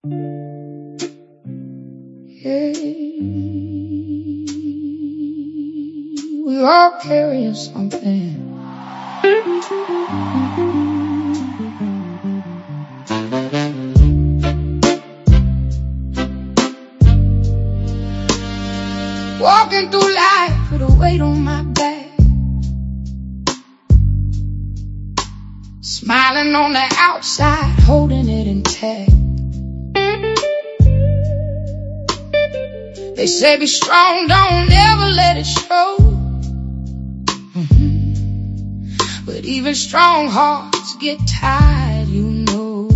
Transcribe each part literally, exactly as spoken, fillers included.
Hey, we all carry something. Walking through life with a weight on my back, smiling on the outside, holding it intact. They say be strong, don't ever let it show. Mm-hmm. But even strong hearts get tired, you know.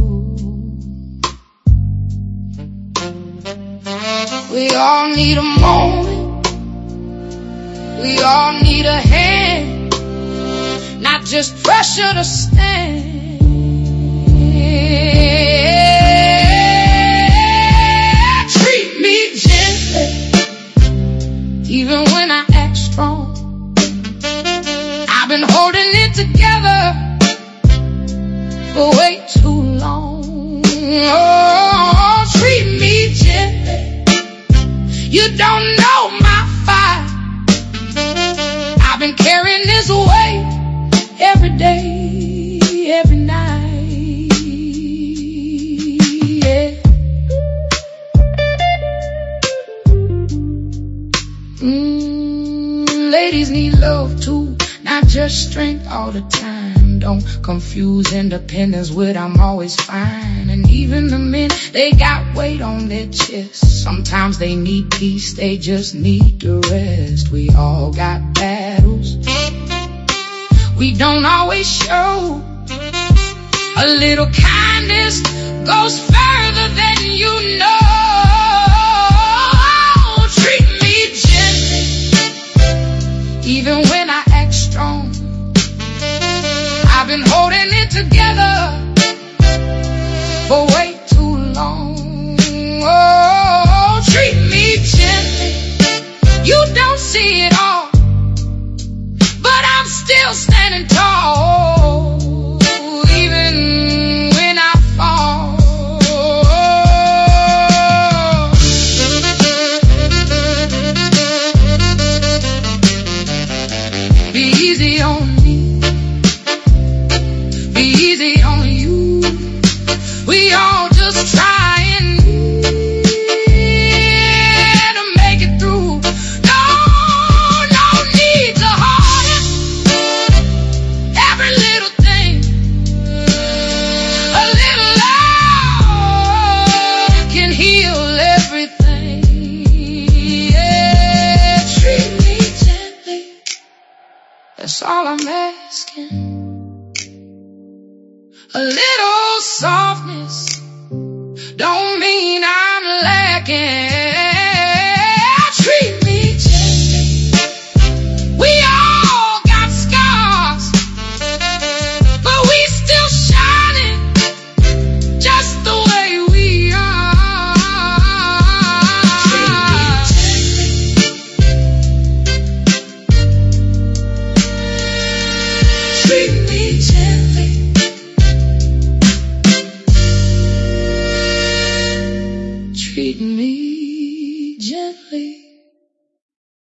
We all need a moment, we all need a hand, not just pressure to stand. Treat me gently, even when I act strong. I've been holding it together for way too long. Oh, treat me gently, you don't know my fight. I've been carrying this weight every day, every night, yeah. Mm, ladies need love too, not just strength all the time. Don't confuse independence with I'm always fine. And even the men, they got weight on their chests. Sometimes they need peace, they just need to rest. We all got battles we don't always show. A little kindness goes further than you know. Treat me gently, even when I act strong. I've been holding it together for way too long. Oh, treat me gently, you don't see it all, but I'm still standing tall, even when I fall. Be easy on me, be easy on you. We all just trying to make it through. No, no need to hold it. Every little thing, a little love can heal everything. Yeah, treat me gently, that's all I'm asking. A little softness don't mean I'm lacking. Treat me gently, we all got scars, but we still shining just the way we are. Treat me gently, treat me